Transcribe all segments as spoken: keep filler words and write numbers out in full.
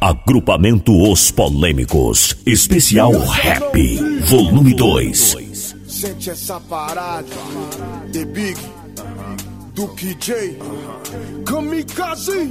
Agrupamento Os Polêmicos, especial Rap, volume dois. Sente essa parada, The Big, Duke J, Kamikaze.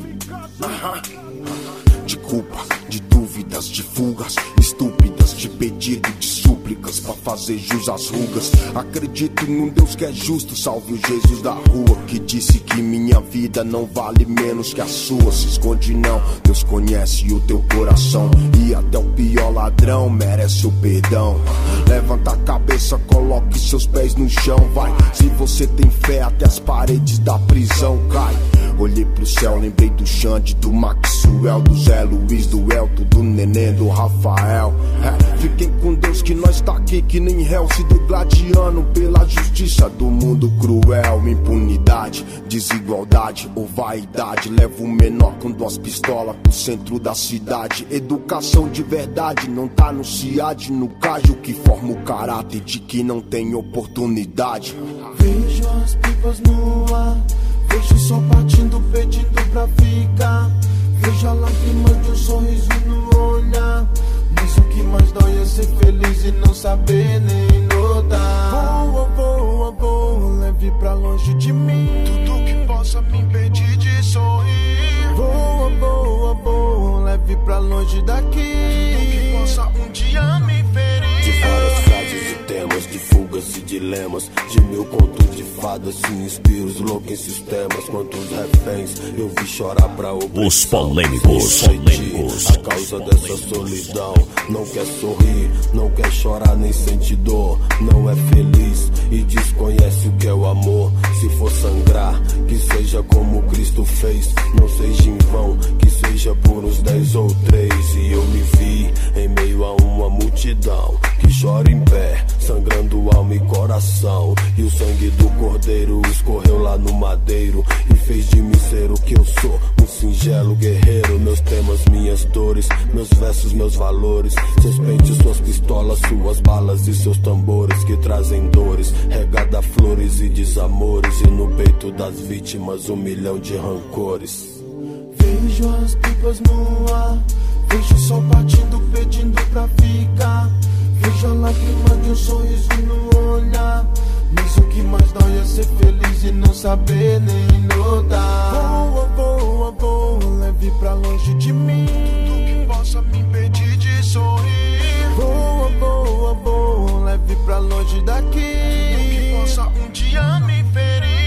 De culpa, de dúvidas, de fugas estúpidas, de pedido, de súplicas pra fazer jus às rugas. Acredito num Deus que é justo, salve o Jesus da rua, que disse que minha vida não vale menos que a sua. Se esconde não, Deus conhece o teu coração, e até o pior ladrão merece o perdão. Levanta a cabeça, coloque seus pés no chão, vai. Se você tem fé, até as paredes da prisão cai. Olhei pro céu, lembrei do Xande, do Maxwell, do Zé Luiz, do Elton, do Neném, do Rafael. É, fiquem com Deus que nós tá aqui que nem réu, se degladiando pela justiça do mundo cruel. Impunidade, desigualdade ou vaidade, leva o menor com duas pistolas pro centro da cidade. Educação de verdade não tá no C I A D, no cágio que forma o caráter de que não tem oportunidade. Vejo as pipas no ar, vejo o sol partindo, pedindo pra ficar. Vejo a lágrima de um sorriso no olhar, mas o que mais dói é ser feliz e não saber nem notar. Voa, voa, voa, leve pra longe de mim tudo que possa me impedir de sorrir. Voa, voa, voa, leve pra longe daqui tudo que possa um dia me ferir. De várias frases e temas, de fugas e dilemas, de mil contos de fadas, sinistros, loucos em sistemas. Quantos reféns eu vi chorar pra opressão. Os polêmicos, polêmicos. A causa dessa solidão, não quer sorrir, não quer chorar nem sentir dor, não é feliz e desconhece o que é o amor. Se for sangrar, que seja como Cristo fez, não seja em vão, que seja por uns dez ou três. E eu me vi em meio a uma multidão que chora em pé, sangrando alma e coração, e o sangue do cordeiro escorreu lá no madeiro e fez de mim ser o que eu sou, um singelo guerreiro. Meus temas, minhas dores, meus versos, meus valores, seus pentes, suas pistolas, suas balas e seus tambores que trazem dores, regada a flores e desamores, e no peito das vítimas um milhão de rancores. Vejo as pipas no ar, vejo o sol partindo, pedindo pra ficar. Vejo a lágrima de um sorriso no olhar, mas o que mais dói é ser feliz e não saber nem notar. Voa, voa, voa, leve pra longe de mim tudo que possa me impedir de sorrir. Voa, voa, voa, leve pra longe daqui tudo que possa um dia me ferir.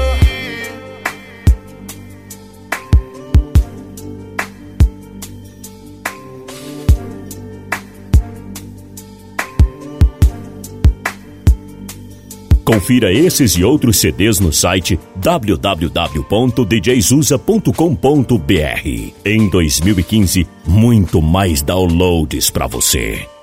Confira esses e outros C Ds no site w w w ponto d j zusa ponto com ponto b r. Em dois mil e quinze, muito mais downloads pra você.